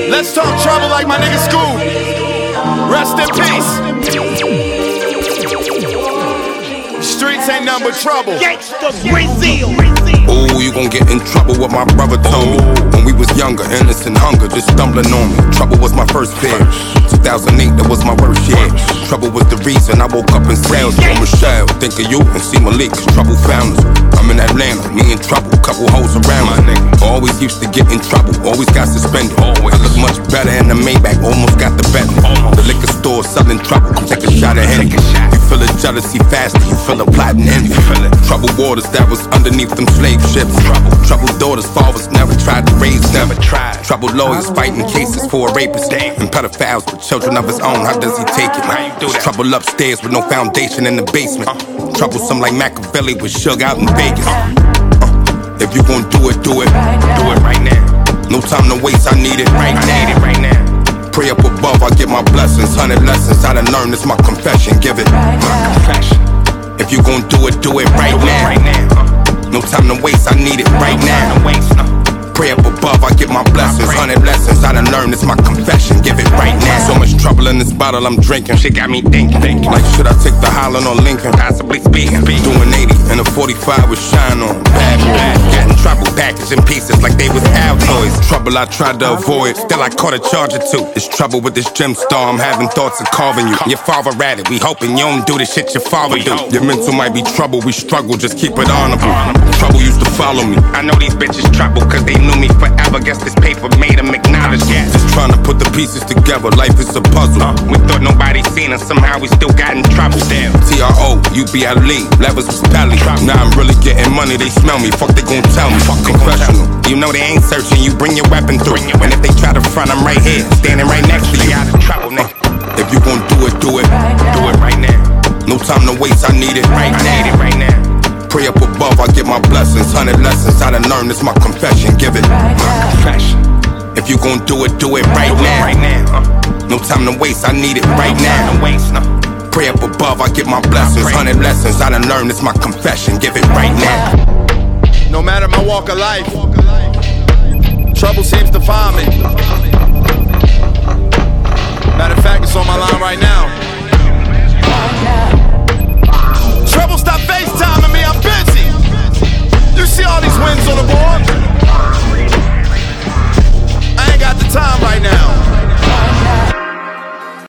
Let's talk trouble like my nigga Scoob. Rest in peace. Streets ain't nothing but trouble. Gangsta Brazil. Ooh, you gon' get in trouble, what my brother told me. When we was younger, innocent hunger just stumbling on me. Trouble was my first fear. 2008, that was my worst year. Trouble was the reason I woke up in sales for Michelle. Think of you and see Malik, cause trouble found us. I'm in Atlanta, me in trouble, couple hoes around me. Always used to get in trouble, always got suspended. I look much better in the Maybach, almost got the bet. The liquor store selling trouble, come take a shot at Henny. You feel the jealousy faster, you feel the plot and envy. Trouble waters that was underneath them slave ships. Trouble daughters, fathers never tried to raise them. Trouble lawyers fighting cases for a rapist and pedophiles with children of his own. How does he take it? Trouble upstairs with no foundation in the basement. Troublesome like Machiavelli with Suge out in Vegas. If you gon' do it, do it. Do it right now. No time to waste, I need it right now. Pray up above, I get my blessings. 100 lessons I done learned, it's my confession. Give it my confession. If you gon' do it right now. No time to waste, I need it right now. Pray up above, I get my blessings. 100 lessons I done learned, it's my confession. Give it right now. So much trouble in this bottle I'm drinking. Shit got me thinking. Like, should I take the Highland or Lincoln? Possibly speaking. Doing 80 and a 45 with shine on. Bad boy. Getting trouble packaged in pieces like they was Altoids. Trouble I tried to avoid, still I caught a charge or two. It's trouble with this gem star, I'm having thoughts of carving you. Your father at it, we hoping you don't do the shit your father do. Your mental might be trouble, we struggle, just keep it honorable. Trouble used to follow me. I know these bitches trouble, cause they knew me forever. Guess this paper made them acknowledge that. Just trying to put the pieces together, life is a puzzle. We thought nobody seen us, somehow we still got in trouble. TRO, UBLE, levels was belly. Now I'm really getting money, they smell me, fuck they gon' tell me. Fuck confessional, you know they ain't searching, you bring your weapon through. And if they try to front, I'm right here, standing right next to you. Out of trouble, nigga. If you gon' do it, do it. Do it right now. No time to waste, I need it right now. Pray up above, I get my blessings. 100 lessons I done learned, it's my confession. Give it my confession. If you gon' do it right now. No time to waste, I need it right now. Pray up above, I get my blessings. 100 lessons I done learned, it's my confession. Give it right now. No matter my walk of life, trouble seems to find me. Matter of fact, it's on my line right now.